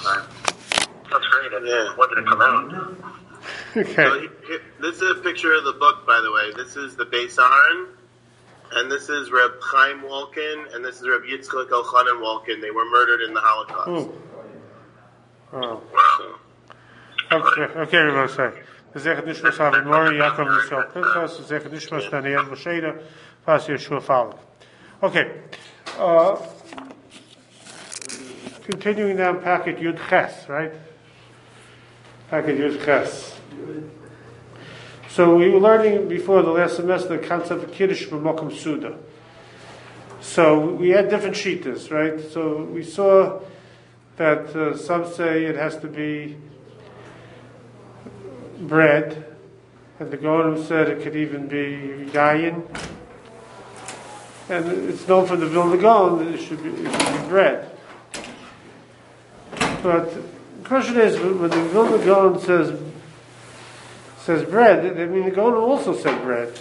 That's great. When did it come out? Okay. So this is a picture of the book, by the way. This is the Beis Aharon, and this is Reb Chaim Walken, and this is Reb Yitzchak Elchanan Walken. They were murdered in the Holocaust. Oh. Wow. Okay, Rabbi. Zechet Nishmas Avi Mori, Yaakov Yisrael Pinchas, Zechet Nishmas Daniel Moshe, Fas Yeshua Falk. Okay. Continuing down packet Yud Ches, right? Packet Yud Ches. So we were learning before the last semester the concept of Kiddush B'Mokum Suda. So we had different shitas, right? So we saw that some say it has to be bread, and the Gonim said it could even be yayin, and it's known from the Vilna Gaon that it should be bread. But the question is, when the Vilna Gaon says bread, I mean the Gonim also said bread.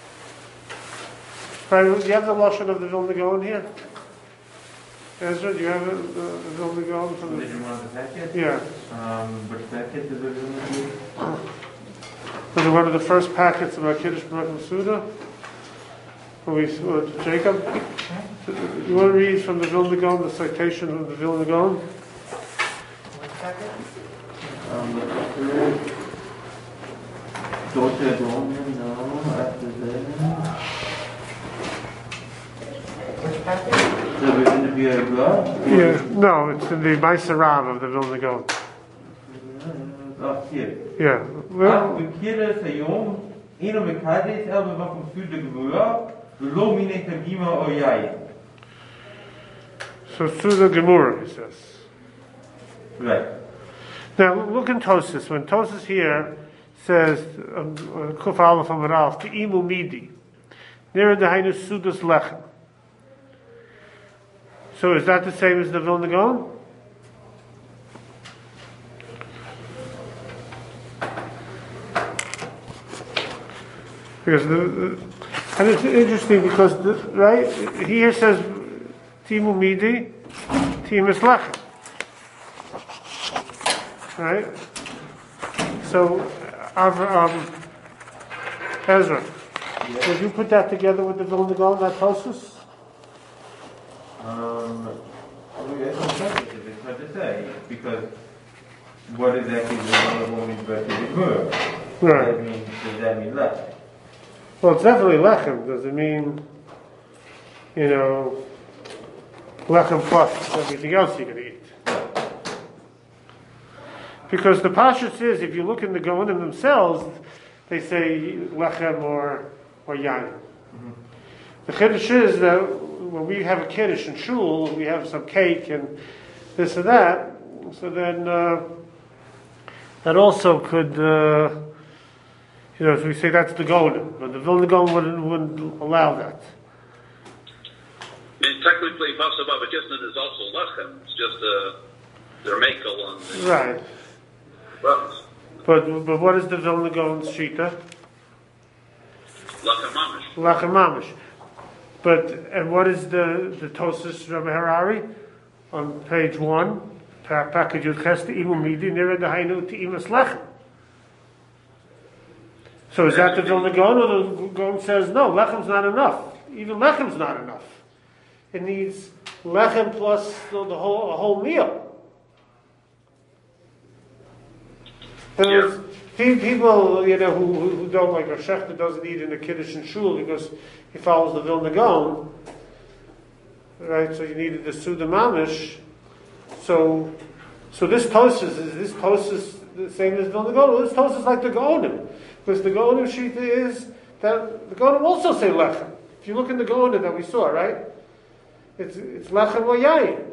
Right? Do you have the lashon of the Vilna Gaon here? Ezra, do you have the Vilna Gaon from the? Packet? Yeah. Which packet is it? Was it one of the first packets about Kiddush B'Mokum Suda? Jacob? You want to read from the Vilna Gaon, the citation of the Vilna Gaon? Which packet? Deutsche Domen, no, after that. Which packet? So we're going to be a God? Yeah, no, it's in the Maaseh of the Vilna Gaon. Ach, hier. Yeah. Ach, bekehre es היום, אינו מקדש, אלא במקום סעודה גמורה, ולא מן תגימה או יין. So Suda Gemura, he says. Right. Now look in Tosas. When Tosas here says Kuf Aleph Amud Aleph Te'imu Midi, near the Hainu Sudas Lechem. So is that the same as the Vilna Gaon? Because and it's interesting because right here says Timu Midi, Timus Lechem. Right? So Ezra, did you put that together with the Vilna Gaon, that Tosas? It's hard to say, because what exactly is the woman's versus the Right. Does that mean less? Well, it's definitely lechem. Does it mean, lechem plus everything else you can eat? Because the pashut is, if you look in the Gaonim themselves, they say lechem or yain. Mm-hmm. The chiddush is that when we have a kiddush in shul, we have some cake and this and that. So then that also could. So we say that's the Gaonim, but the Vilna Gaon wouldn't allow that. I mean, technically, Masa Baba Kisnan is also lechem. It's just their makel on the Right. buttons. But what is the Vilna Gaon's shita? Lechem mamish. Lechem mamish. And what is the Tosas Rabbi Harari on page 1? Package Yud Ches Te'imu Midi Nira Dahainu Te'imus Lechem. So is that the Vilna Gaon, or the Gaon says, no, lechem's not enough. Even lechem's not enough. It needs lechem plus a whole meal. There's people, who don't like, or Shechter doesn't eat in the Kiddush and Shul because he follows the Vilna Gaon. Right, so you needed the Suda Mamish. So this Tosas, is this Tosas the same as Vilna Gaon? Well, this Tosas is like the Gaonim. Because the Gaonim Shita is that the Gaonim also say lechem. If you look in the Gaonim that we saw, right? It's lechem or yayin.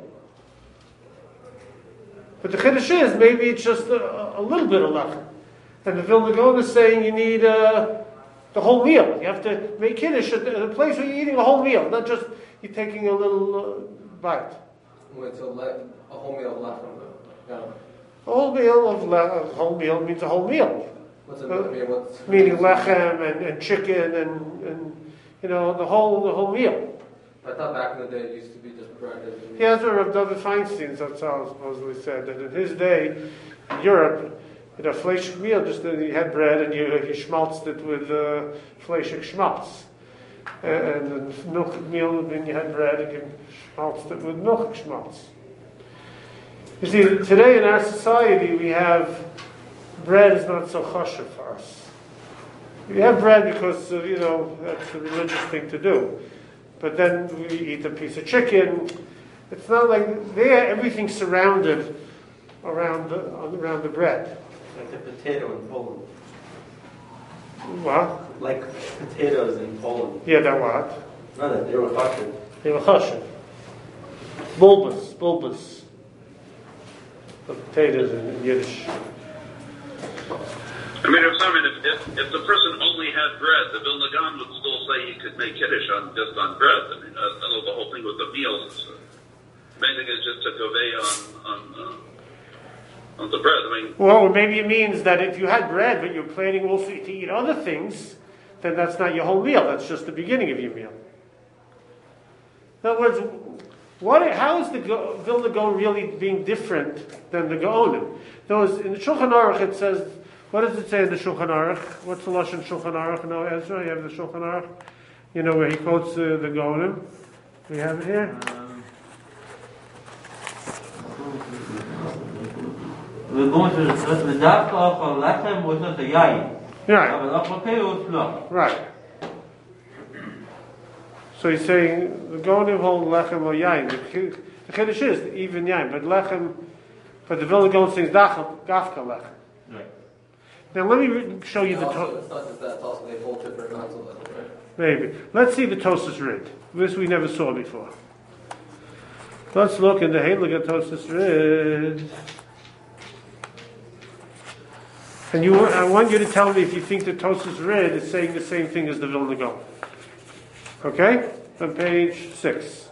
But the chiddush is maybe it's just a little bit of lechem. And the Vilna Gaon is saying you need the whole meal. You have to make kiddush at a place where you're eating a whole meal, not just you're taking a little bite. Wait, so a whole meal of lechem. A whole meal means a whole meal. What's it meaning lechem and chicken and the whole meal. I thought back in the day it used to be just bread. Yeah, that's what Rav David Feinstein supposedly said, that in his day, in Europe, fleshig meal, just you had bread and you schmaltzed it with fleshig schmaltz. And the milk meal, then you had bread and you schmaltzed it with milk schmaltz. You see, today in our society, we have bread is not so chashuv for us. We have bread because, that's a religious thing to do. But then we eat a piece of chicken. It's not like everything's surrounded around the bread. Like the potato in Poland. What? Like potatoes in Poland. Yeah, they're what? No, they were chashuv. They were chashuv. Bulbous. The potatoes in Yiddish. I mean, if the person only had bread, the Vilna Gaon would still say he could make Kiddush just on bread. I mean, I know the whole thing with the meals. The main thing is just to convey on the bread. I mean, well, maybe it means that if you had bread, but you're planning also to eat other things, then that's not your whole meal. That's just the beginning of your meal. In other words, how is the Vilna Gaon really being different than the Gaonim? In the Shulchan Aruch it says, what does it say in the Shulchan Aruch? What's the Lashon Shulchan Aruch? No, Ezra, you have the Shulchan Aruch. Where he quotes the Gaonim. We have it here. We're going to the Dafka of Lechem was not a Yayin. Right. So he's saying the Gaonim hold Lechem or Yayin. The Kiddush is even Yayin, but Lechem, but the Vilna Gaon sings Gafka Lechem. Right. Now let me show you It's the not just that, it's also they hold different amounts of leather, right? Maybe. Let's see the Tosas Rid. This we never saw before. Let's look in the Heilige at Tosas Rid. And I want you to tell me if you think the Tosas Rid is saying the same thing as the Vilna Gaon. Okay? On page 6.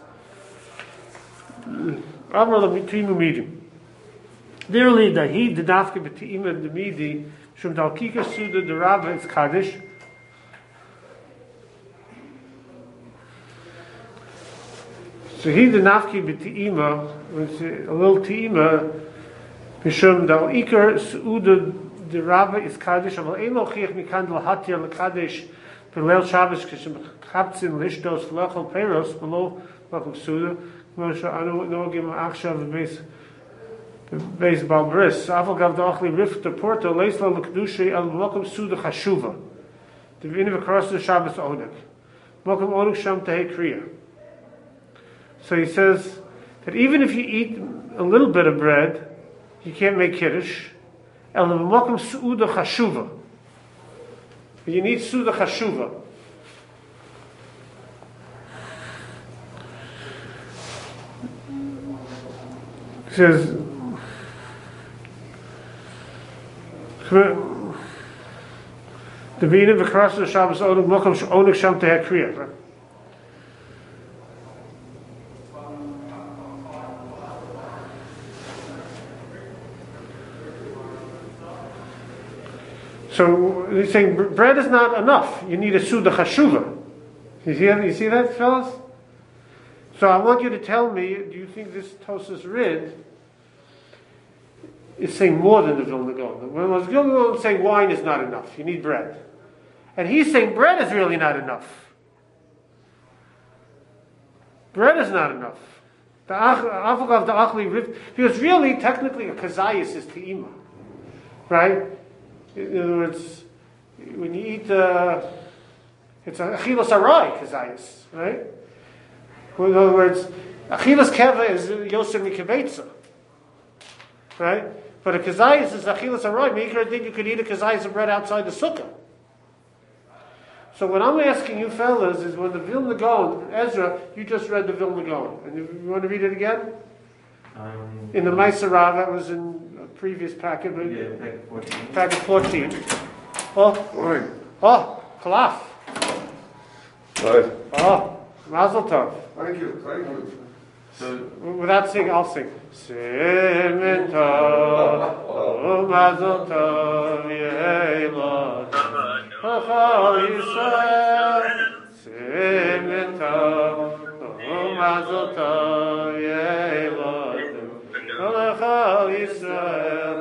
Amar l'mitim u'midim. Dearly, the he the dafke b'ti'im and the midi shum dalkika suda the rabba is kaddish. So he the nafki b'ti'ima, a little ti'ima, b'shum dal ikar suda the rabba is kaddish. Aval ein lo chiach mikan dal hatia l'kaddish b'leil Shabbos k'shem chaptzin lishtos v'lechol peiros below v'lechol suda. Moshe anu nogim achshav v'beis Beis Balbris, Afal Gav Dachli Rif the Porto, Leisla L'Kedusha El Mokum Suda Chashuva. The Viniv across the Shabbos Onik. Mokum Onik Sham Tehei Kriya. So he says that even if you eat a little bit of bread, you can't make Kiddush. El Mokum Suda Chashuva. You need Suda Chashuva. He says, the Vina across the Shabbos Onik Mokum Onik Sham Tehei Kriya. So he's saying bread is not enough. You need a Suda Chashuva. You see that, fellas? So I want you to tell me, do you think this Tosas Rid is saying more than the Vilna Gaon? When the Vilna Gaon is saying wine is not enough, you need bread. And he's saying bread is really not enough. Bread is not enough. Because really, technically, a kazayas is te'ima. Right? In other words, when you eat, it's a achilas arai kazayas, right? In other words, achilas keva is yoser mikavetza, right? But a kazayas is achilas arai. Meikar did you could eat a kazayas of bread outside the sukkah. So what I'm asking you fellas is when the Vilna Gaon, Ezra, you just read the Vilna Gaon, and you want to read it again? In the Meiser Rav, that was in a previous packet. Yeah, packet 14. Packet 14. Oh, Kalaf. Right. Oh, Mazel Tov. Thank you. So, Without singing, I'll sing. Simen Tov, Mazel Tov, Yeilad. Chachal Yisrael. Simen Tov, mazel tov yelodim Olechol Yisrael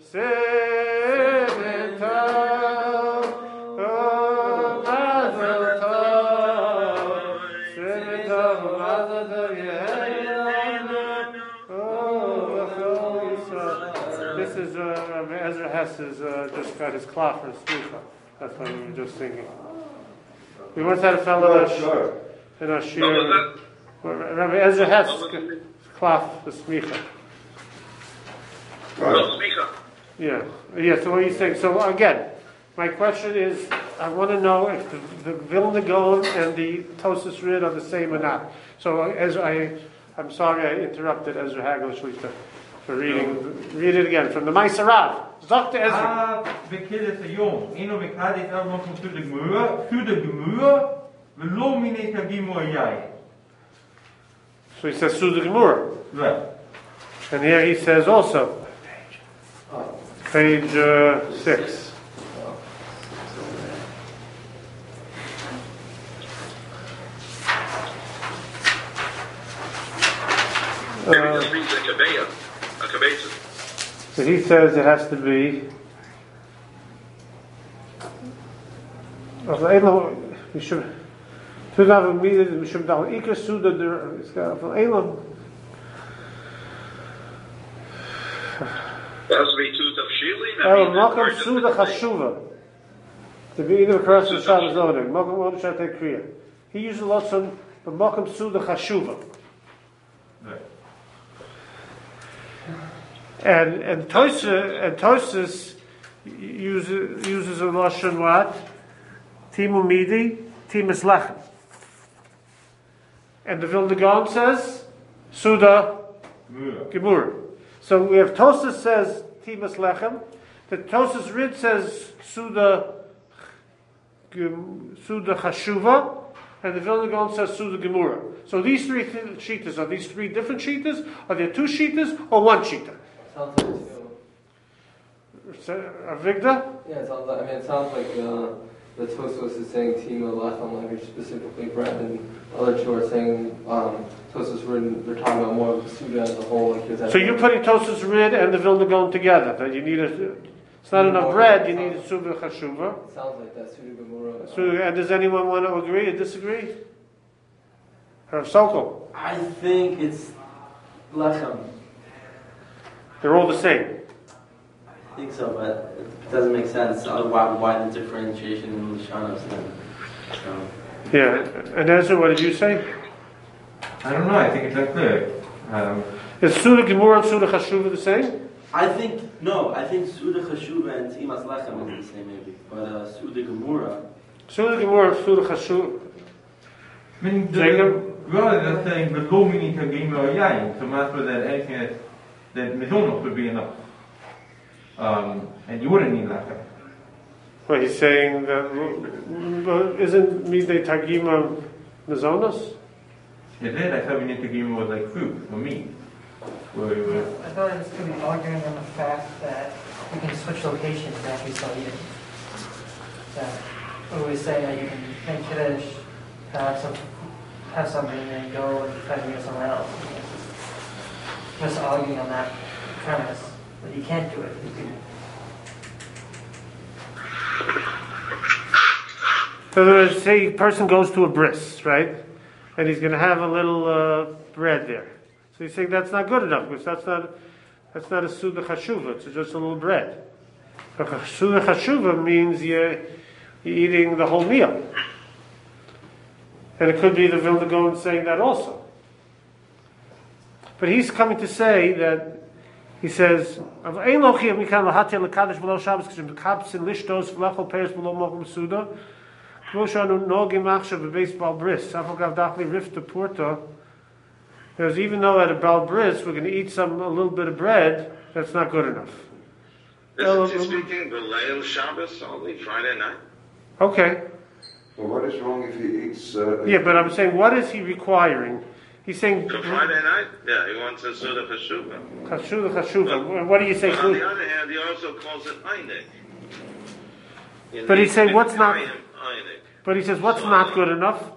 Simon tov mazel tov Simon tov mazel tov yelodim Olechol Yisrael. This is Ezra Hess has just got his cloth for smicha. That's what we were just thinking. We once had a fellow in our shir, Rabbi Ezra Hess cloth for smicha. Yeah. So what are you saying? So again, my question is, I want to know if the Vilna Gaon and the Tosas Rid are the same or not. So I'm sorry I interrupted Ezra Hagel Shlita for reading. Read it again from the Maisarav. Dr. Ezra. Bekiddes Yom, Eno Bekadis Elmokum für de Gemur, Velo Mine Kagimo Yai. So he says Suda Gemura. Right. And here he says also, page 6. Maybe this means a kabeya, a kabesa. So he says it has to be. We should have a meeting. We should have Iker Suda from Elam. That has to be two tafshili. Malcolm Suda Chashuva. To be either across the Shabbos Odim. Malcolm Odim Shatei Kriya. He uses lots of, but Malcolm Suda Chashuva. Right. And Tosas uses a lashon what? Timu midi, timus lechem. And the Vilna Gaon says Suda Gemura. So we have Tosas says timus lechem. The Tosas Rid says Suda Chashuva, and the Vilna Gaon says Suda Gemura. So these three shitas, are these three different shitas? Are there two shitas or one shita? Sounds like two. Avigda? Yeah, it sounds like, it sounds like the Tosfos is saying Tima Lacham language, specifically bread, and other two are saying Tosfos Rid, they're talking about more of the Suda as a whole. Like So you're putting Tosfos Rid and the Vilna Gaon together. That you need it's not enough bread, you need a Suda Chashuva. It sounds like that, Suda Gemura. And does anyone want to agree or disagree? Rav Sokol? I think it's lechem. They're all the same. I think so, but it doesn't make sense. Why the differentiation in Lashanos then? Yeah. And Ezra, what did you say? I don't know, I think it's unclear. Is Suda Gemura and Suda Chashuva the same? I think Suda Chashuva and Timas Lechem is the same maybe, but Suda Gemura. Suda Gemura and Suda Chashuva. I mean, they're saying Velo Mine Kagimo Yai, so much for that anything that Mizonot would be enough. And you wouldn't need lechem. Well, he's saying that isn't Midei Tagima Mizonos? It is. I thought we need to give him with like food or meat. I thought it was going to be arguing on the fact that you can switch locations after you start eating. That we always say that you can make kiddush, have something, and then go and try to get somewhere else. Just arguing on that premise, but you can't do it. You can. So say a person goes to a bris, right? And he's going to have a little bread there. So he's saying that's not good enough because that's not a Suda Chashuva. It's just a little bread. But Suda Chashuva means you're eating the whole meal. And it could be the Vilna Gaon saying that also. But he's coming to say that he says, because even though at a Baal Bris we're going to eat a little bit of bread, that's not good enough. Isn't he speaking B'Leil Shabbos only Friday night? Okay. Well, what is wrong if he eats? Yeah, but I'm saying, what is he requiring? He's saying for Friday night. Yeah, he wants a Suda Chashuva. Chashuva. What do you say? But on the other hand, he also calls it Einik. But he's saying what's not. But he says what's not good enough.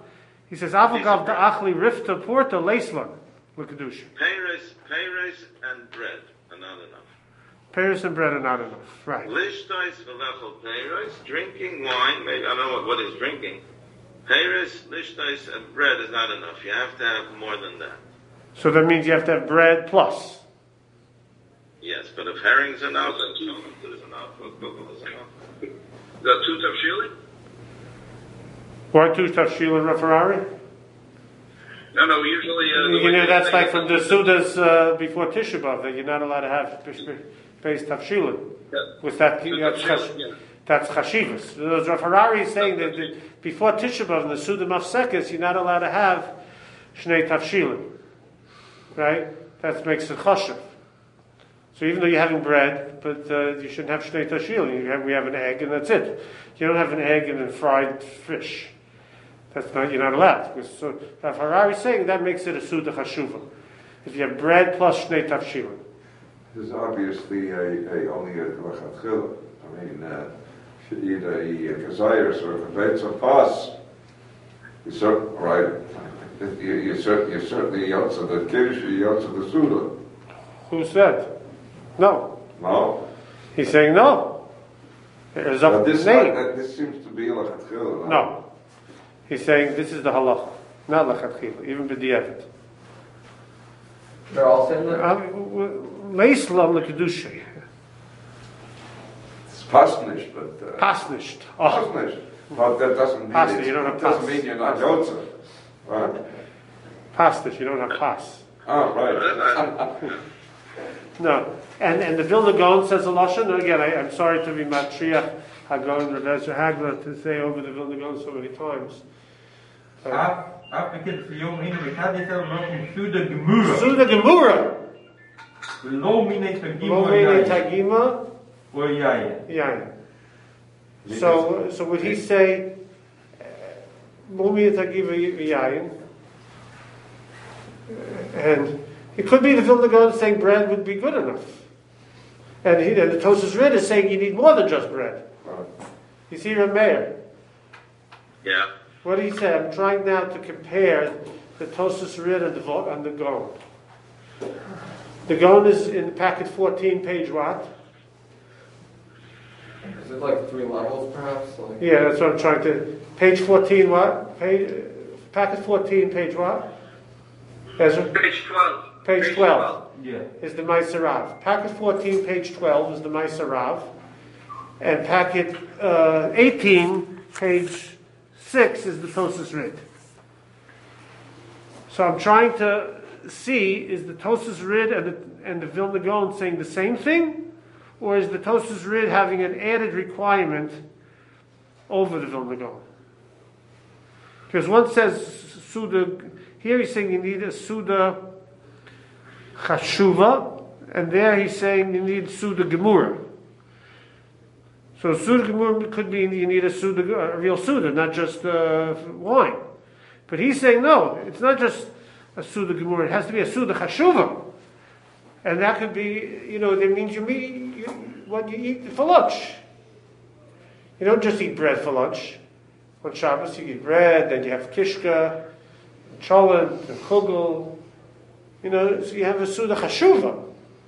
He says, Avogav da achli rifta porta leisvan, l'kedusha. Peiros and bread are not enough. Peiros and bread are not enough, right. Lishtais v'lechol peiros, drinking wine, maybe, I don't know what he's drinking. Peiros, lishtais, and bread is not enough. You have to have more than that. So that means you have to have bread plus. Yes, but if herring's enough, and shomim is enough, kugel is enough. The two tafshili? Why two tafshil and referari? No, usually... that's like from the Sudas before Tisha B'Av, that you're not allowed to have base tafshilin. Yeah. With that, Yeah. that's chashivas. Rav Harari is saying that before Tisha B'Av in the Suda Mafsekes, you're not allowed to have shnei tafshilin. Right? That makes it chashiv. So even though you're having bread, but you shouldn't have shnei tafshilin. We have an egg and that's it. You don't have an egg and then fried fish. That's not, you're not allowed. So Rav Harari is saying that makes it a Suda chashuva. If you have bread plus shnei tafshilin. This is obviously only a lachatchila. I mean, if you eat a kazayas or a kavetz or pas, you certainly, right, you certainly yotza the kiddush, you yotza the suda. Who said? No. No? He's saying no. There's But a this name. this seems to be a lachatchila. No. He's saying this is the halacha, not lachatchila, even b'di'evet. They're all saying that? Leislam l'kedusha. It's pasnish, but... Pasnisht. Pasnish. But that doesn't mean Pasnish, you don't have doesn't pas. mean you're not yotza. Right. Pasnish, you don't have pas. Oh, right. No. And the Vilna Gaon says a lashon. Again, I'm sorry to be matriach Hagon Rav Ezra Hagler to say over the Vilna Gaon so many times. Suda Gemura. Lo mine Lo mine tagima. Or yayin. Yayin. So would he say Lo mine tagima yayin? And it could be the Vilna Gaon saying bread would be good enough. And the Tosas Rid is saying you need more than just bread. You see Rav Meir? Yeah. What did he say? I'm trying now to compare the Tosas Rid and the Gaon. The Gaon is in packet 14, page what? Is it like 3 levels, perhaps? Like... Yeah, that's what I'm trying to... Page 14 what? Packet 14, page what? Ezra? Page 12. Page 12 Yeah. is the Maisarav. Packet 14, page 12 is the Maisarav. And packet 18, page 6 is the Tosas Rid. So I'm trying to see, is the Tosas Rid and the Vilna Gaon saying the same thing? Or is the Tosas Rid having an added requirement over the Vilna Gaon? Because one says Suda, here he's saying you need a Suda Chashuva, and there he's saying you need Suda Gemura. So Suda Gemura could mean you need a real Suda, not just wine. But he's saying no, it's not just a Suda Gemura, it has to be a Suda Chashuva. And that could be, that means you eat for lunch. You don't just eat bread for lunch. On Shabbos you eat bread, then you have kishka, cholent, and kugel. So you have a Suda Chashuva.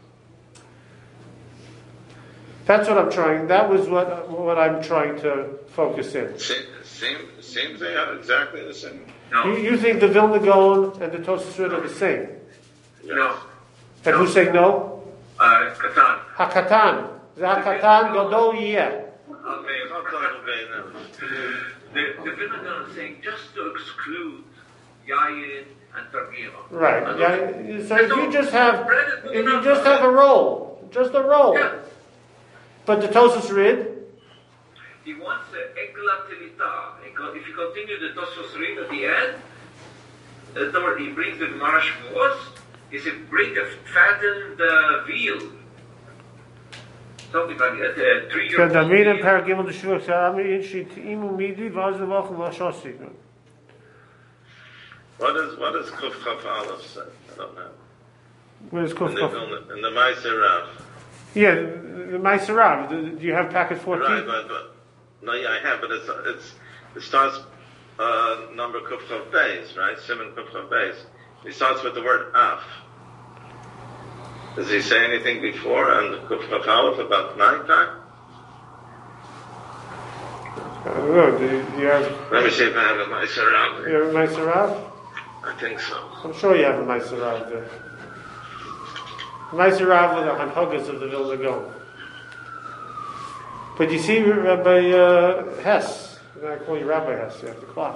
That's what I'm trying. That was what I'm trying to focus in. Same they are exactly the same. No. You think the Vilna Gaon and the Tosas Rid are the same? No. And who say no? Katan. Hakatan. Zakatan Gadol Yeh. Okay, the Vilna Gaon is saying just to exclude Yayin and Targima. Right. Yeah. So if you just have a roll, just a roll. Yeah. But the Tosas Rid, He wants an Egla Telita. If you continue the Tosfos Rid at the end, he brings the Gemara Shavuos. He said, bring a fattened veal. Something like that, 3 or 4 veal. What does Kuf Chaf Aleph say? I don't know. What is Kuf Chaf? In the Meiser Rav. Yeah, the Maisarav. Do you have packet 14? Right, but no, yeah, I have, but it starts number Kufchav Beis, right? Simon Kufchav Beis. He starts with the word Af. Does he say anything before on the Kufchav Aleph about night time? I don't know. Do you have? Let me see if I have a Meiser Rav. You have a Meiser Rav? I think so. I'm sure you have a Meiser Rav there. Meiser Rav with the Hanhagas of the Vilna Gaon. But you see, Rabbi Hess, I call you Rabbi Hess, you have to clap.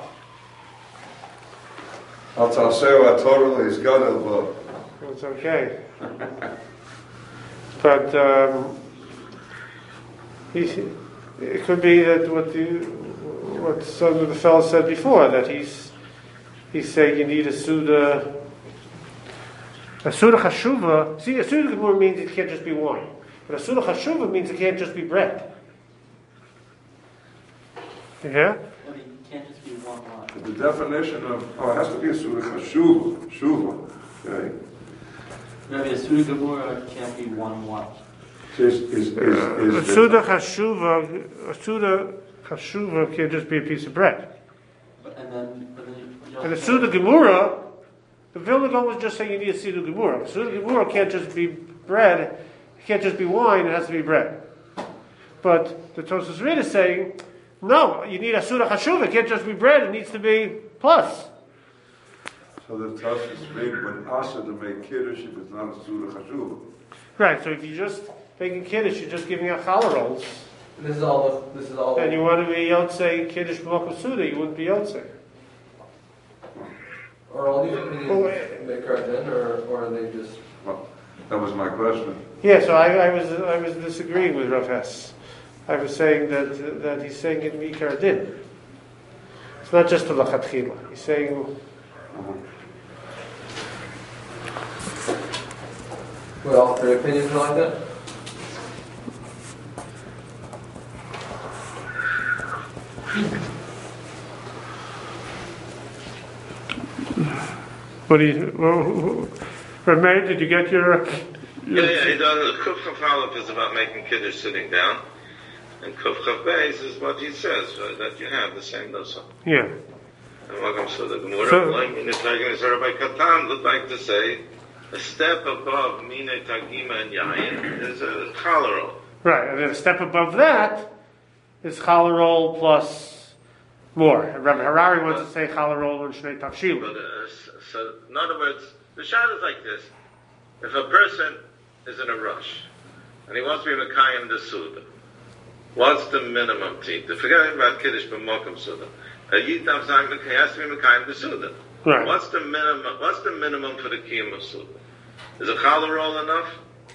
I'll say what totally is gadol bo. It's okay. But it could be that what some of the fellows said before, that he's saying you need a Suda Chashuva. See, a Suda Gemur means it can't just be wine. But a Suda Chashuva means it can't just be bread. Yeah? It can't just be one wine. The definition of it has to be a Suda Chashuva. Okay. Maybe a Suda Gemura can't be one wine. A Suda Chashuva can't just be a piece of bread. And then And the Suda Gemura, the Vilna Gaon was just saying you need a Suda Gemura. Suda Gemura can't just be bread, it can't just be wine, it has to be bread. But the Tosfos Rid is saying, no, you need a Suda Chashuva, it can't just be bread, it needs to be plus. So the Tosfos Rid would ask to make kiddush if it's not a Suda Chashuva. Right, so if you're just making Kiddush, you're just giving out challah rolls. This is all. And you want to be Yotzei Kiddush B'Makom Suda, you wouldn't be Yotzei. Are all these opinions Mikra then, or are they just? Well, that was my question. Yeah, so I was disagreeing with Rav Hess. I was saying that he's saying it Mikar Din. It's not just a Lachatchila. He's saying. Well, all three opinions are like that? What do you? Rameir, did you get your? Yeah. He does. Kuf Chaf Aleph is about making kiddush sitting down, and Kuf Chaf Beis is what he says that you have the same dosa. Yeah. And welcome to the Gemara. Like in the Targum, Rabbi Katan would like to say a step above Mine Tagima and Yayin is a cholera. Right, and then a step above that is challah plus more. Rabbi Harari wants to say challah and shnei tafshil. But so, in other words, the shot is like this: if a person is in a rush and he wants to be mekayim the suda, what's the minimum teeth? Forget about kiddush b'mokum suda. A yitam zayim has to be mekayim the suda. Right. What's the minimum? What's the minimum for the kiyum of suda? Is a challah roll enough?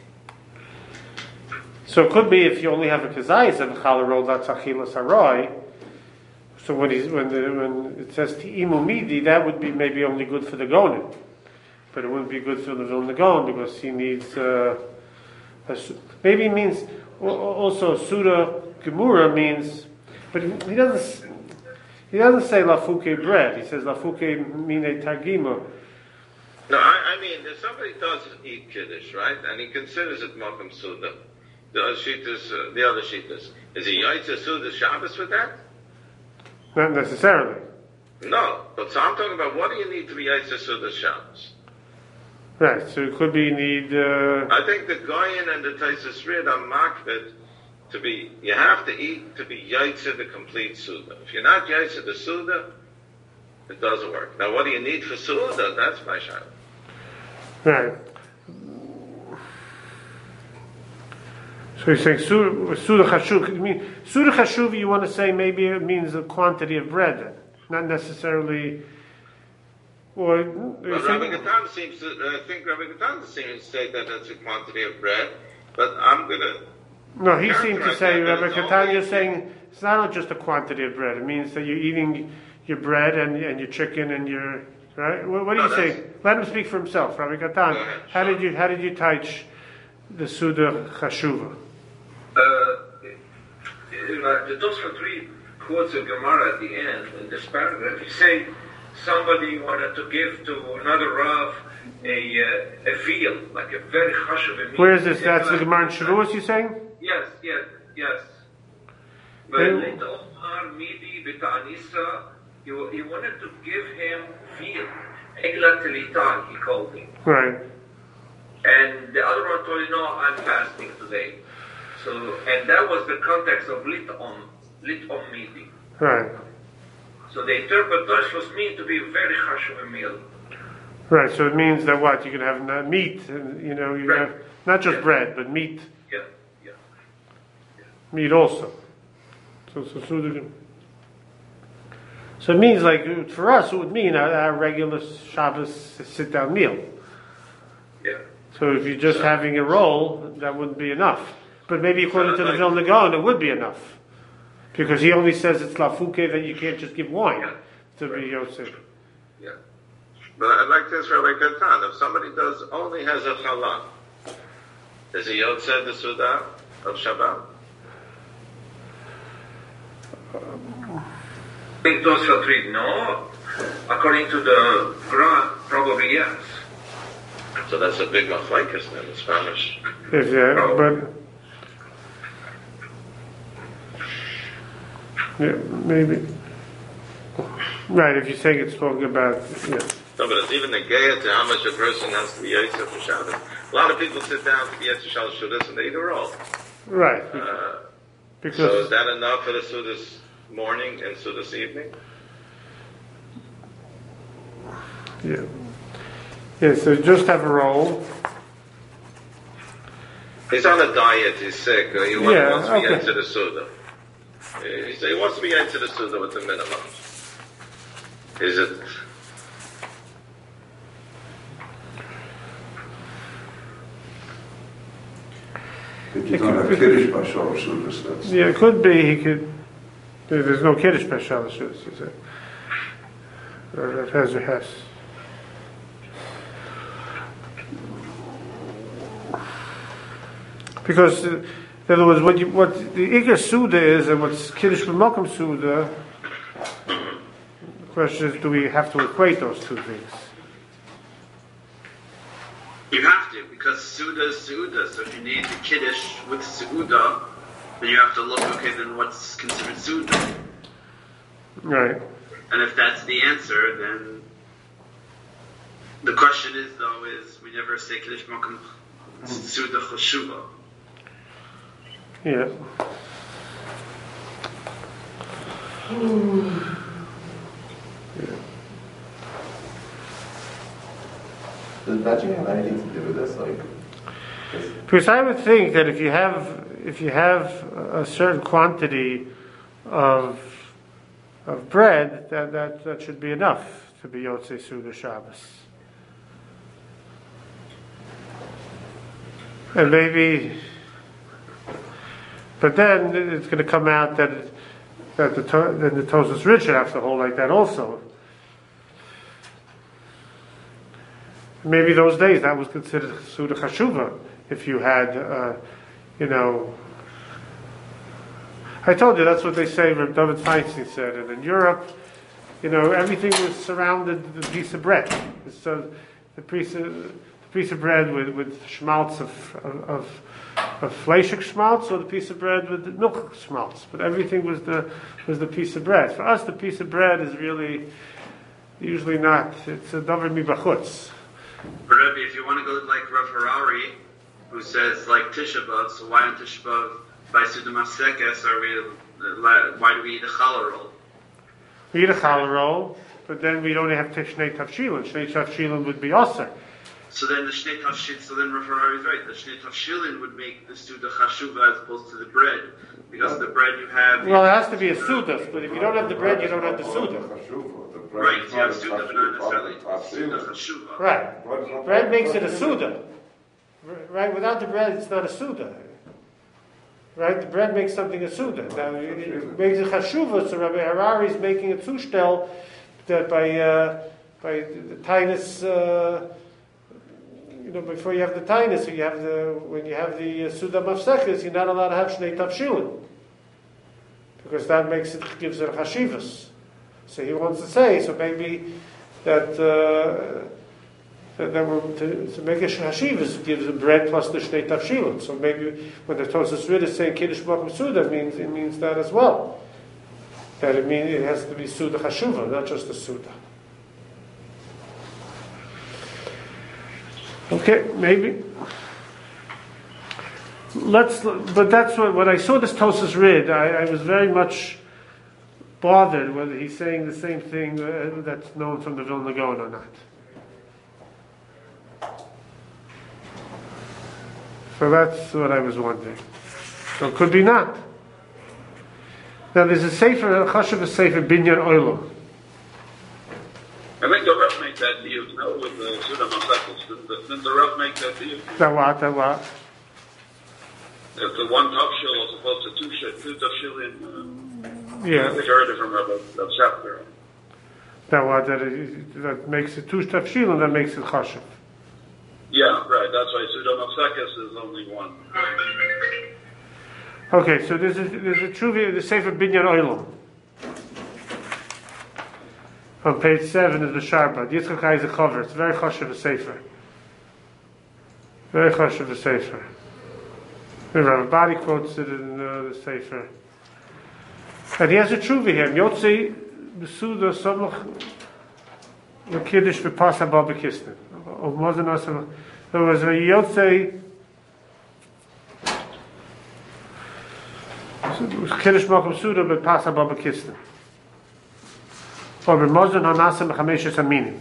So it could be if you only have a kazayis and a challah roll, that's achilas haroy. So when it says ti'imu midi, that would be maybe only good for the gonim, but it wouldn't be good for the Vilna Gaon because he needs. Maybe it means also Suda Gemura means, but he doesn't. He doesn't say lafuke bread. He says lafuke mine tagima. No, I mean if somebody does eat kiddush, right, and he considers it makom suda, the other shittas, is he yaitza suda Shabbos with that? Not necessarily. No, but so I'm talking about what do you need to be yaitza suda Shabbos? Right, so it could be you need. I think the Goyen and the Taisus Rid are makbid to be. You have to eat to be yaitza the complete suda. If you're not yaitza the suda, it doesn't work. Now, what do you need for suda? That's my shayla. Right. So you're saying Suda Chashuv. I mean, Suda Chashuv, you want to say maybe it means the quantity of bread, then. Not necessarily. Or. Well, Rabbi Gatan seems to, I think Rabbi Gatan seems to say that that's a quantity of bread, but I'm going to. No, he seemed to say, Rabbi Gatan, you're saying it's not just a quantity of bread. It means that you're eating your bread and your chicken and your. Right? What do you say? Let him speak for himself, Rabbi Gatan. How did you teach the Suda Chashuva? The Tosfot Rid quotes a Gemara at the end in this paragraph. He say somebody wanted to give to another Rav a field, like a very chashuv. Where is this? That's the Gemara in Shavuos, you saying? Yes. But later Omar Midi B'Ta'anisa he wanted to give him veal. Egla telita, he called him. Right. And the other one told him, no, I'm fasting today. So, and that was the context of Litom meeting. Right. So they interpret Tosfos mean to be a very chashuv meal. Right, so it means that what? You can have meat, and, you know, you Right. have not just bread, but meat. Yeah. Meat also. So it means, like, for us, it would mean our regular Shabbos sit-down meal. Yeah. So if you're just having a roll, that wouldn't be enough. But maybe according to the Vilna Gaon, it would be enough. Because he only says it's lafuke, that you can't just give wine to be Yosef. Yeah. But I'd like to ask Rabbi Katan, if somebody only has a challah, is he Yotzei the Suda of Shabbat? I think Tosfos read no. According to the Quran, probably yes. So that's a big machlekes then, in Spanish. Yeah, but yeah, maybe. Right, if you're saying it's talking about, yeah. No, but it's even a gaya to how much a person has to be Yosef for Shabbos. A lot of people sit down to be Yosef Shabbos Shudas and they eat a roll. Right. So is that enough for the Sudas morning and Sudas evening? Yeah. Yeah, so just have a roll. He's on a diet, he's sick, he wants to be into the Suda. He wants to be into the Suda with the minimum. Is it? But you don't have Kiddush by Shalosh Sudas. Yeah, it could be he could. There's no Kiddush by Shalosh Sudas, is it? That has or has. Because, in other words, what the Iker Suda is and what's Kiddush B'Makom Suda, the question is, do we have to equate those two things? You have to, because Suda is Suda. So if you need the Kiddush with Suda, then you have to look, okay, then what's considered Suda? Right. And if that's the answer, then the question is, though, we never say Kiddush Makom Suda Choshuva. Yeah. Does matching have anything to do with this? Because I would think that if you have a certain quantity of bread, that should be enough to be Yotzei Suda Shabbos. And maybe, but then it's going to come out that the Tosfos Rid should have to hold like that also. Maybe those days that was considered Suda Chashuva. If you had, I told you that's what they say. Reb David Feinstein said, and in Europe, everything was surrounded with a piece of bread. So the piece of bread with schmaltz of fleischig schmaltz, or the piece of bread with milk schmaltz. But everything was the piece of bread. For us, the piece of bread is really usually not. It's a davar mibachutz. But Rebbe, if you want to go like Rav Harari, who says like Tisha B'Av, so why on Tisha B'Av by Suda Mafsekes why do we eat a challah roll? We eat a challah roll, but then we don't have Shnei Tavshilin. Shnei Tavshilin would be Aser. So then the Shnei Tavshilin, so then Rav Harari is right. The Shnei Tavshilin would make the Suda Chashuva as opposed to the bread, because the bread you have. Well, it has to be a Suda, but if you don't have the bread, you don't have the Suda. Right, you have Suda, but not necessarily Suda Chashuva. Right. Bread makes it a Suda. Right, without the bread, it's not a Suda. Right, the bread makes something a Suda. Now, it makes a Chashuva, so Rabbi Harari is making a Zushtel that by the Tainus, before you have the Tainus, when you have the Suda Mafsekes, you're not allowed to have Shnei Tavshilin. Because that gives it a Chashivas. So he wants to say, so maybe that to make a hashivas gives the bread plus the shnei tavshilin. So maybe when the Tosfos Rid is saying Kiddush B'Makom Suda, it means that as well. that it has to be Suda Chashuva, not just a Suda. Okay, maybe. But that's when I saw this Tosas Rid, I was very much bothered whether he's saying the same thing that's known from the Vilna Gaon or not. So that's what I was wondering. So it could be not. Now there's a sefer, Chashuv sefer Binyan Olam. I think the Rav made that deal, with the Suda Masakos. Didn't the Rav make that deal? That what? If the one tafshil was opposed to two tafshilim, I think I heard it from Rabbi Sapir. That makes it two tafshil and that makes it chashuv. Yeah, right. That's why Suda Masakos is only one. Okay, so there's a truvia, the Sefer Binyan Olam. On page 7 is the Sharbat. Yitzchak Hai is a cover. It's very chashuv a sefer. Very chashuv a sefer. The Rabbi Bari quotes it in the Sefer. And he has a truvia here. Yotzei Besuda Samach L'Kiddush V'Pasa Babakistan. Of Mozen Asam. There was a Yotzei Kiddush Makom Suda V'Pasa Babakistan. Or B'Mozen Hanasam V'Chameshes Aminim.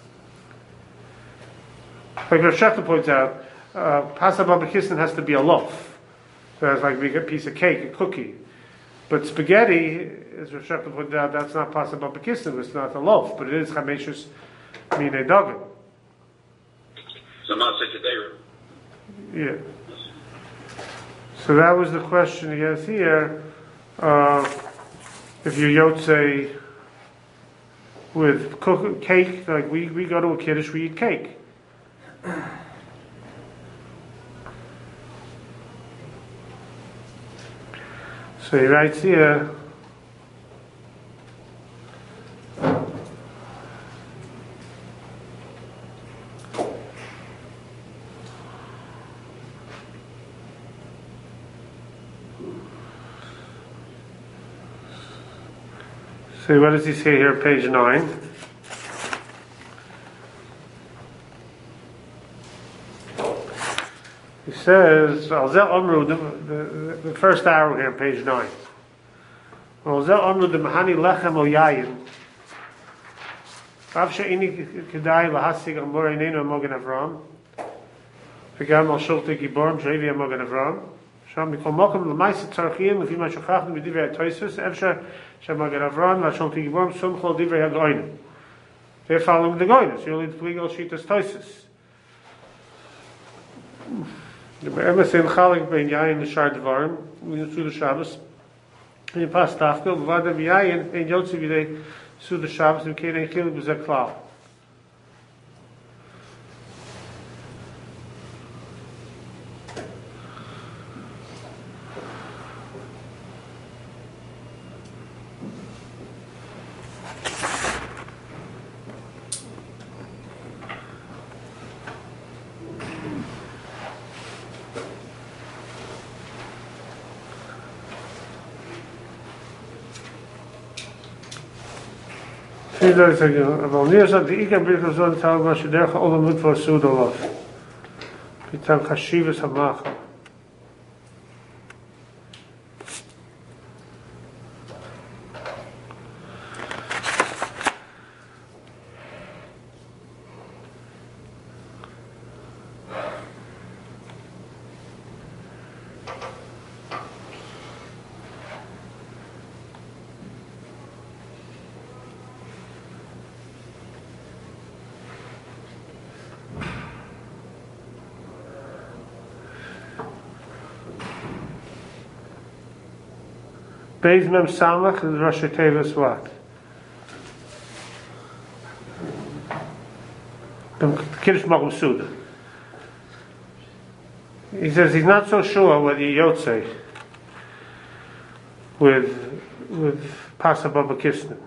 Like Rav Shechter points out, Pasa Babakistan has to be a loaf. So it's like a piece of cake, a cookie. But spaghetti, as Rav Shechter pointed out, that's not Pasa Babakistan, it's not a loaf, but it is Chameshus Minei Dagim. So not such a day. Yeah. So that was the question he has here. If you Yotzei with cake, like we go to a Kiddush, we eat cake. So he writes here, so what does he say here, page 9? He says, the first arrow here, page 9. Alzel Amru the Mahani Lechem O Yayin. Rav She'ini Kedai Lahasig Amor Einenu Amogen Avram. V'gam Al Shulte Giborim She'evi Amogen Avram. Sham Mikol Mokum L'maisa Tzarchiyim L'fi Ma Shachachnu B'divrei HaTosos Efshar She'amogen Avram V'Shulte Giborim Sumchol Divrei HaGoynim. They're following the Goynim. So you only legal Shitas Tosos. The Be'emes in Chalik Ben Yayin L'Shar Dvarim, we through the Shabbos. And you pass Tafkel, V'vada V'yayin, and Yotzi V'dei through the Shabbos, and Kei Nei Chilik B'zeh Klal. אבל ניר זאת דאיקה בריך זון תאו מה שדרך עולם מות ועשוד עליו פתאום חשיבס המאכל Beis Mem Samach is Rosh Tevis what? Kiddush Makom Suda. He says he's not so sure whether Yotzei with Pasa Baba Kisnan.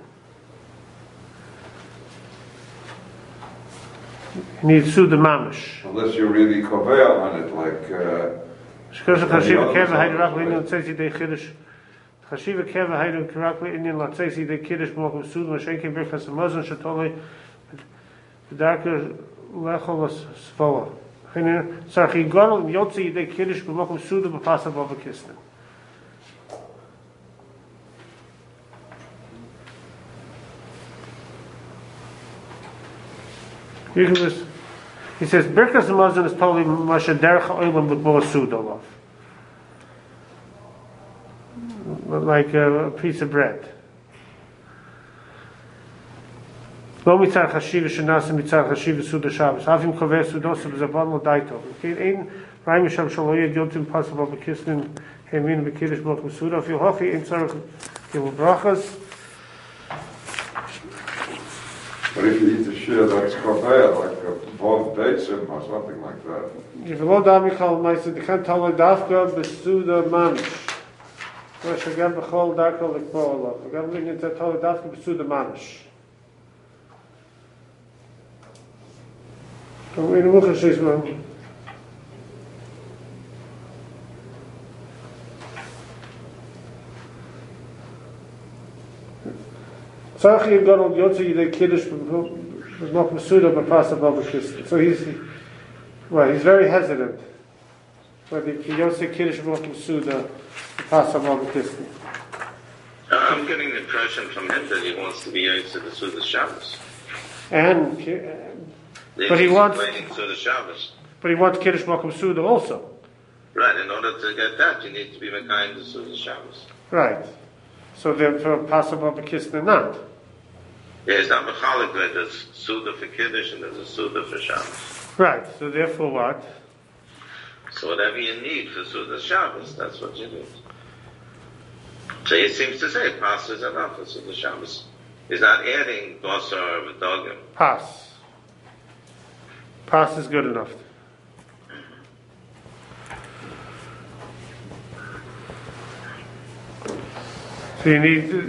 He needs Suda Mamish. Unless you really koveah on it, like... Chashiva keva haydu karakli Indian latzesi de kiddush mokum sud mashenke birchas hamazon shatoli v'darker lecholas svoa. Sarchi gadol yotzi de kiddush mokum sud b'pasa b'avakistin. You can just, he says, Birkas Hamazon is totally Masha Derech Oilam with Bo Sud Olav. Like a piece of bread. Lo mitzar chashiv shenasa mitzar chashiv Suda Shabbos. Havim koveh Sudosa b'zabon lo daito. Ein Raim Yisham Shaloyed Yotim Pasal B'Kisnin Hemin B'Kiddush Mokum Suda. If you hochi in tzarech Gimel Brachas. But if you eat the shit that's kofeh, like a boiled beitzim or something like that. If you lo da michal ma'aseh, you can't tell dafka b'suda manish. Rosh Hagam b'chol darko l'kbo olav. Hagam l'ingin to tell dafka b'suda manish. In the Mukhar Shishma. So he's very hesitant. Whether Yosef Kiddush Mokum Suda Pasal Bavakisni. I'm getting the impression from him that he wants to be Yosef the Suda Shabbos. But he wants Suda Shabbos. But he wants Kiddush Mokum Suda also. Right. In order to get that, you need to be Mekayim the Suda Shabbos. Right. So therefore, Pasal Bavakisni not. Yeah, it's not mechalik, right? There's Suda for Kiddush and there's a Suda for Shabbos. Right, so therefore what? So whatever you need for Suda Shabbos, that's what you need. So he seems to say, Pas is enough for Suda Shabbos. He's not adding Basar or Dogim. Pas. Pas is good enough. So you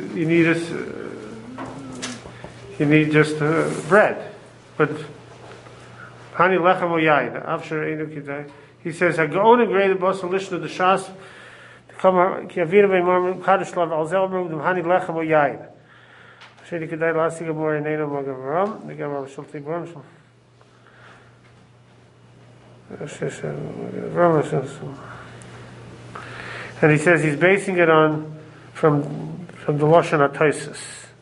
need just bread, but hani lechem o yayin. After einu kidai, he says hagon agreed bosel lishna the shas to come kiavira ve'mar kadosh lav al zelbrum the hani lechem o yayin. Sheni kidai lasig amor einu magavaram the gavar shalti bram. And he says he's basing it on from the Lashon HaTosfos.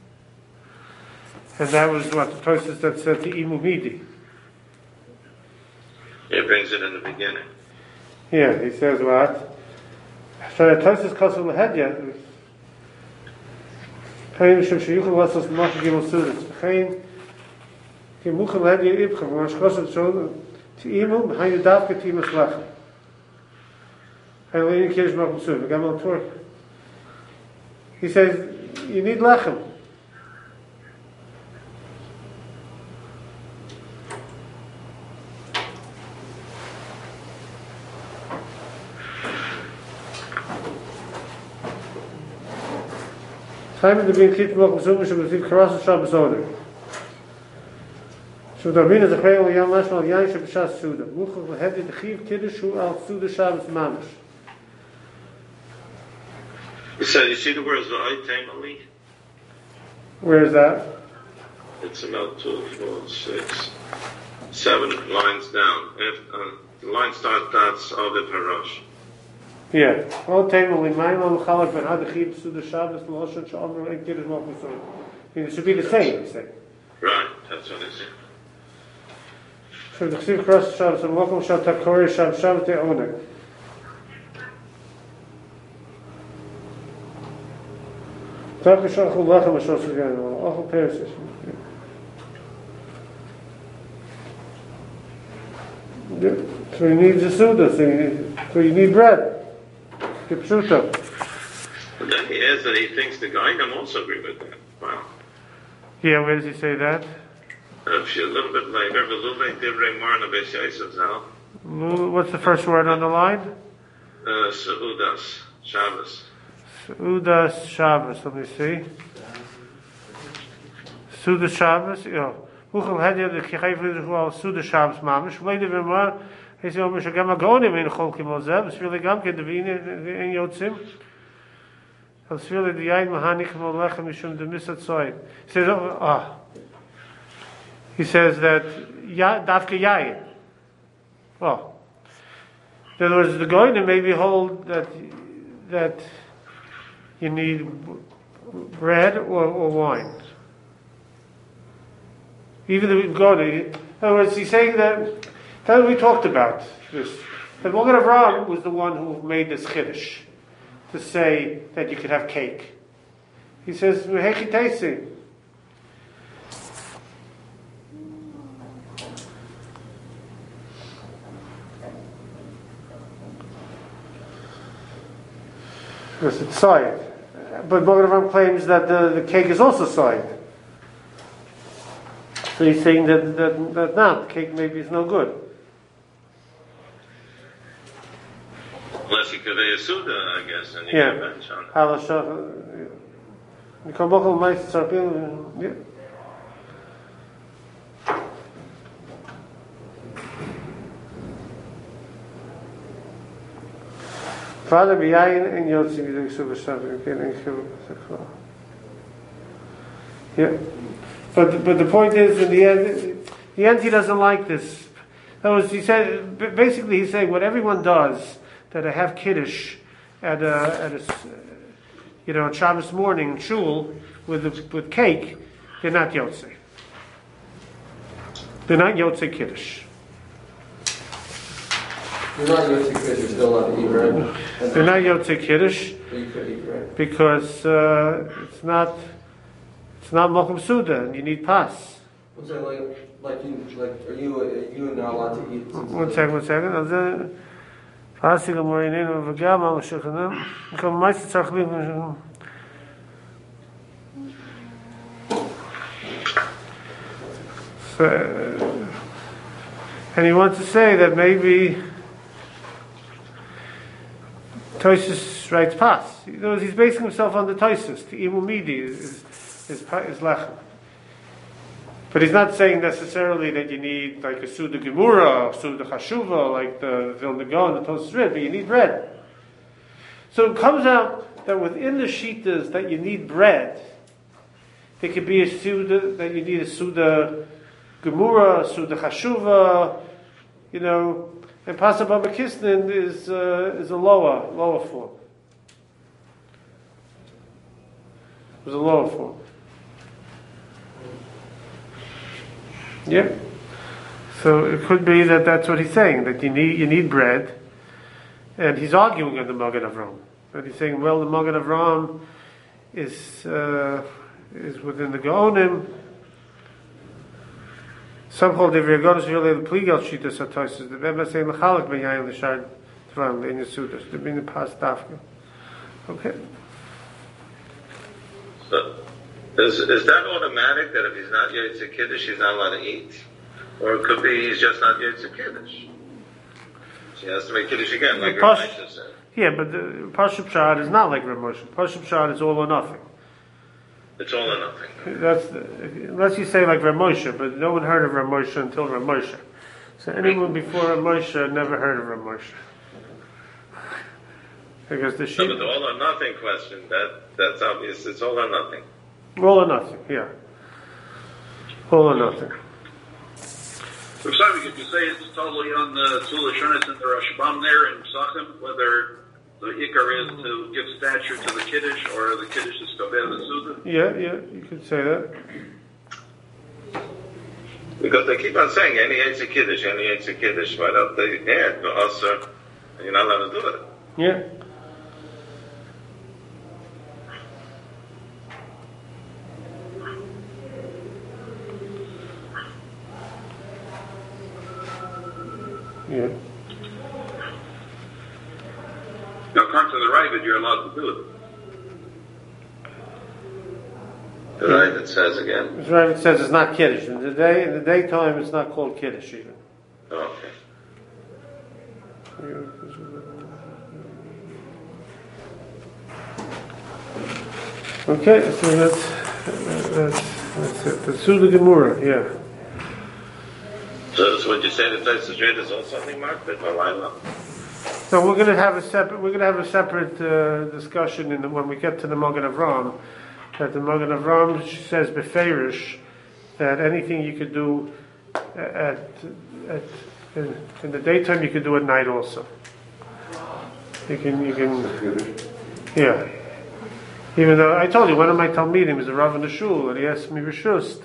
And that was what the Tosfos that said to Imu Midi. He brings it in the beginning. Yeah, he says what? So the Tosfos Kosul Lahedya. Chayin Shem Sheyuchel Lasos Mach Gimel Sudas. Chayin Kimuchel Lahedya Ibchem. Rosh Kosul Shol to Imu B'chayin Davka Timus Lechem. Chayin Leini Kiddush Mokum Suda. Gamel Torah. He says you need lechem. Time to be in Kiddush Mokum Suda should receive Karas Shabbos order. So the Rabbeinu Zechreil Yam Mashmal Yain Shabbos Suda. Muchel V'Hedid Chiv Kiddush Hu Al Suda Shabbos Mamish. So you see the words V'Ay Taimali? Where is that? It's about 2, 4, 6, 7 lines down. If the line starts Aviv Harash. Yeah. All table in mind on Chalak ben Hadachib Suda Shabbos Loshan Shalom and Kiddush Mokum Suda. It should be the same, you say. Right, that's what I say. So the Chsiv Cross Shabbos and Mokum Shal Takori Shabbos Shabbos Te Onek. Tak is al lechem as zoals again. All Persisch. So you need the Suda, so you need bread. Kipshuta. But then he adds that he thinks the Gainim also agree with that. Wow. Yeah, where does he say that? A little bit later, what's the first word on the line? Seudas, Shabbos. Seudas Shabbos, let me see. Seudas Shabbos, Uchel Hedya, the Kichayv, Seudas Shabbos Mamish, Wait a minute, he said, Mishagama Gonim in Cholkim Ozev, it's really Gamke, the Vini in Yotzim. He says, he says that Dafka Yayin. Oh. In other words, the Goyim maybe hold that you need bread or wine. Even the Goyim. In other words, he's saying that we talked about this. That Magen Avraham was the one who made this chiddush to say that you could have cake. He says, "Mehechi teisi." Because it's soy. But Magen Avraham claims that the cake is also soy. So he's saying that not the cake maybe is no good. Unless you could be a Suda, I guess, and you Yeah. can bench on it. Yeah. Father behind and Yotzi with the yeah. But the point is, in the end he doesn't like this. That was, he said, basically he's saying what everyone does, that I have kiddush at a on Shabbos morning shul with cake, they're not Yotzi. They're not Yotzi kiddush. You're not Yotzi Kiddush, you're still allowed to eat bread. They're not Yotzi kiddush You could eat bread. because it's not Mokum Suda and you need pas. I'm saying are you not allowed to eat? One second. Passing a more in a gam al shekhanam. Come meist tzarchlim. And he wants to say that maybe Tosis writes pas. He's basing himself on the Tosis. The Imumidi is lechem. But he's not saying necessarily that you need like a Suda Gemura or Suda Chashuva, like the Vilna Gaon, the Tosfos Rid, but you need bread. So it comes out that within the Shitas that you need bread, there could be a Suda, that you need a Suda Gemura, a Suda Chashuva, and Pasa Baba Kisnin is a lower form. It was a lower form. Yeah. So it could be that that's what he's saying, that you need bread, and he's arguing on the Magen Avraham. But he's saying, well, the Magen Avraham is within the Gaonim. Some hold the Virgonis really the Pligal Shita Satosis. The Rebbe saying Lachalak B'Yayin L'Shar Tvam in Yisudas. The Bina Pas Dafka. Okay. So, is that automatic that if he's not Yotze Kiddush, he's not allowed to eat? Or it could be he's just not Yotze Kiddush. So he has to make Kiddush again, like Rav Moshe said. Yeah, but the Pashup Shad is not like Rav Moshe. Pashup Shad is all or nothing. It's all or nothing. Unless you say like Rav Moshe, but no one heard of Rav Moshe until Rav Moshe. So anyone before Rav Moshe never heard of Rav Moshe. Because the sheep... No, but the all or nothing question, that's obvious. It's all or nothing. All or nothing, yeah. All or nothing. So sorry, could you say it's totally on the Tzula Shonis and the Rashbam there in Psachim, whether the Ikar is to give stature to the Kiddush or the Kiddush is to obey the Suda? Yeah, you could say that. Because they keep on saying, any Yotze Kiddush, any Yotze Kiddush. Why don't they add the Asr, and you're not allowed to do it? Yeah. Yeah. Now, according to the Ravid, you're allowed to do it. The Ravid says again. The Ravid says it's not Kiddush. In the daytime, it's not called Kiddush even. Okay. Okay, so that's it. The Suda Gemura, yeah. So would you say that Tosfos Rid is also something marked with Malayla? So we're going to have a separate discussion when we get to the Magen Avraham. That the Magen Avraham says beferish that anything you could do in the daytime you could do at night also. You can yeah. Even though I told you one of my talmidim is a rav in the shul, and he asked me rishus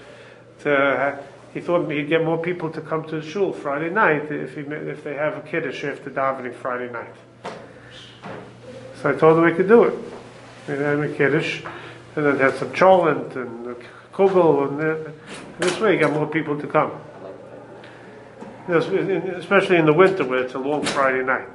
he thought he'd get more people to come to the shul Friday night if they have a kiddush after davening Friday night. So I told him we could do it. We'd have a kiddush, and then have some cholent and kugel, and this way you got more people to come. Especially in the winter where it's a long Friday night.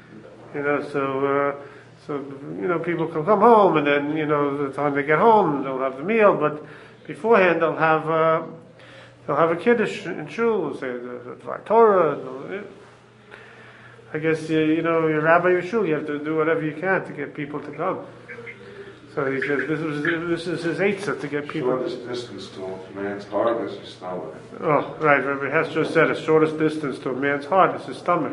So people can come home, and then the time they get home they'll have the meal, but beforehand they'll have a kiddush in shul, say the Torah. I guess your rabbi, your shul, you have to do whatever you can to get people to come. So he says this is his eitzah to get people. Shortest distance to a man's heart is his stomach. Oh, right. Rabbi Hess just said the shortest distance to a man's heart is his stomach.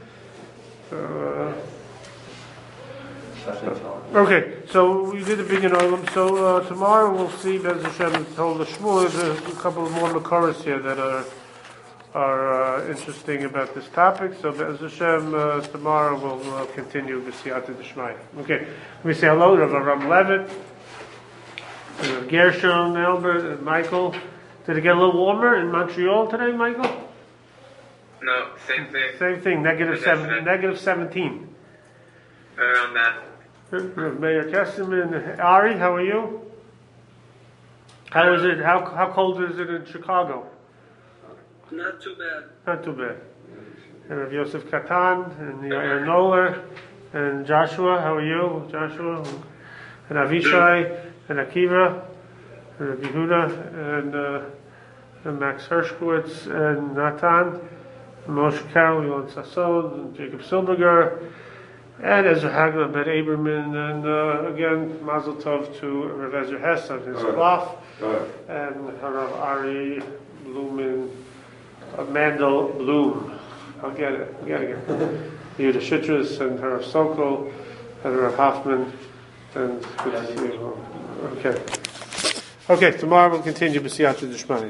Okay, so we did the big olim. So tomorrow we'll see Bez Hashem told the Shmuel. There's a couple of more makoros here that are interesting about this topic. So Bez Hashem tomorrow we'll continue the Siyata D'Shmaya. Okay, let me say hello to Ram Levitt, Gershon, Albert, and Michael. Did it get a little warmer in Montreal today, Michael? No, same thing. Same thing. Negative 17. Around that. Mayor Kesselman, Ari, how are you? How is it? How cold is it in Chicago? Not too bad. Not too bad. And Rav Yosef Katan and Yair Noller and Joshua, how are you, Joshua? And Avishai and Akiva and Rabbi Yehuda and Max Hershkowitz and Natan and Moshe Carroll, Yolan Sasson and Jacob Silberger. And Ezra Hagler, Ben Aberman, and again, Mazel Tov to Rav Ezra Hess on his cloth, and Rav Ari Blumen, Mandel Bloom. I'll get it. Yehuda Shitras and Rav Sokol, and Rav Hoffman, and good to see you. Okay, tomorrow we'll continue B'siyata D'Shmaya.